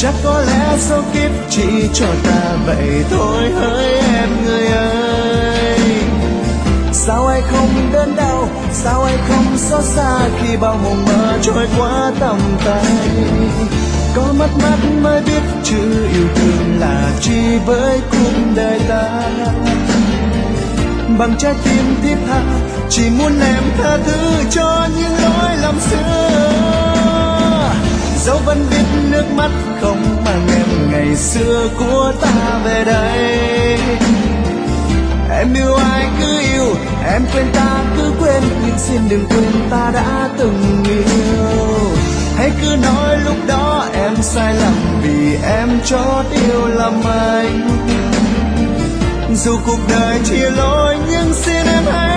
Chắc có lẽ số kiếp chỉ cho ta vậy thôi hỡi em người ơi. Sao ai không đớn đau, sao ai không xót xa khi bao mộng mơ trôi qua tầm tay. Có mất mát mới biết chữ yêu thương là chi với cuộc đời ta. Bằng trái tim thiết tha chỉ muốn em tha thứ cho những lỗi lầm xưa. Dẫu vẫn biết nước mắt không mang em ngày xưa của ta về đây. Em yêu ai cứ yêu, em quên ta cứ quên, nhưng xin đừng quên ta đã từng yêu. Hãy cứ nói lúc đó em sai lầm vì em chót yêu lầm anh. Dù cuộc đời chia lối nhưng xin em hãy